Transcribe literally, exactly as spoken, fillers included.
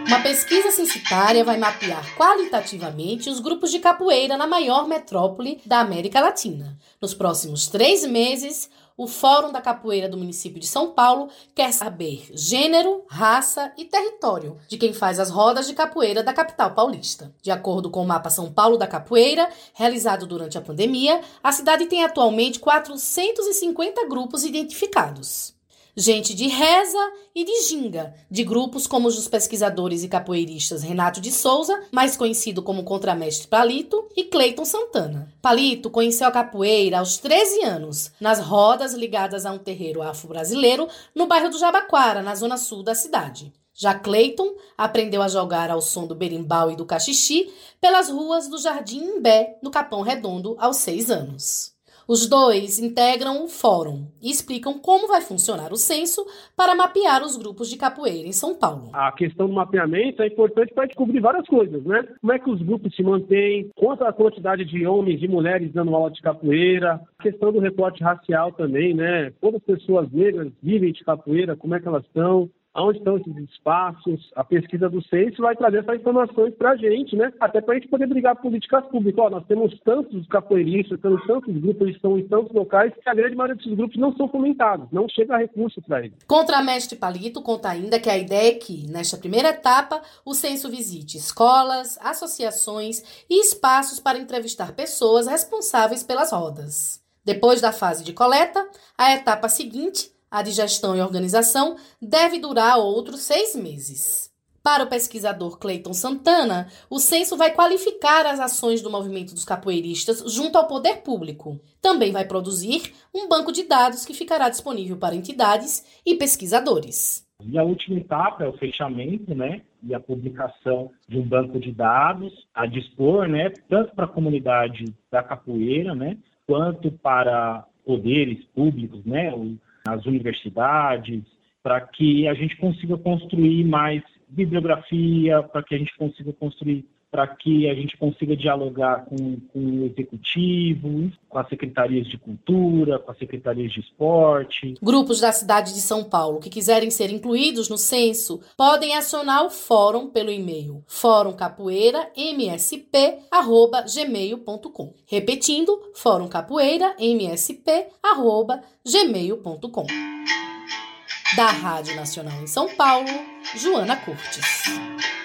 Uma pesquisa censitária vai mapear qualitativamente os grupos de capoeira na maior metrópole da América Latina. Nos próximos três meses, o Fórum da Capoeira do município de São Paulo quer saber gênero, raça e território de quem faz as rodas de capoeira da capital paulista. De acordo com o mapa São Paulo da Capoeira, realizado durante a pandemia, a cidade tem atualmente quatrocentos e cinquenta grupos identificados. Gente de reza e de ginga, de grupos como os dos pesquisadores e capoeiristas Renato de Souza, mais conhecido como contramestre Palito, e Cleiton Santana. Palito conheceu a capoeira aos treze anos, nas rodas ligadas a um terreiro afro-brasileiro no bairro do Jabaquara, na zona sul da cidade. Já Cleiton aprendeu a jogar ao som do berimbau e do cachixi pelas ruas do Jardim Imbé, no Capão Redondo, aos seis anos. Os dois integram o fórum e explicam como vai funcionar o censo para mapear os grupos de capoeira em São Paulo. A questão do mapeamento é importante para descobrir várias coisas, né? Como é que os grupos se mantêm, quanto a quantidade de homens e mulheres dando aula de capoeira, a questão do recorte racial também, né? Quantas pessoas negras vivem de capoeira, como é que elas estão? Onde estão esses espaços? A pesquisa do censo vai trazer essas informações para a gente, né? Até para a gente poder brigar políticas públicas. Ó, nós temos tantos capoeiristas, temos tantos grupos, eles estão em tantos locais, que a grande maioria desses grupos não são fomentados, não chega recurso para eles. Contramestre Palito conta ainda que a ideia é que, nesta primeira etapa, o censo visite escolas, associações e espaços para entrevistar pessoas responsáveis pelas rodas. Depois da fase de coleta, a etapa seguinte, a de gestão e organização, deve durar outros seis meses. Para o pesquisador Cleiton Santana, o censo vai qualificar as ações do movimento dos capoeiristas junto ao poder público. Também vai produzir um banco de dados que ficará disponível para entidades e pesquisadores. E a última etapa é o fechamento, né, e a publicação de um banco de dados a dispor, né, tanto para a comunidade da capoeira, né, quanto para poderes públicos, né, as universidades, para que a gente consiga construir mais bibliografia, para que a gente consiga construir, para que a gente consiga dialogar com, com o executivo, com as secretarias de cultura, com as secretarias de esporte. Grupos da cidade de São Paulo que quiserem ser incluídos no censo podem acionar o fórum pelo e-mail fórum capoeira m s p arroba gmail ponto com. Repetindo, fórum capoeira m s p arroba gmail ponto com. Da Rádio Nacional em São Paulo, Joana Curtis.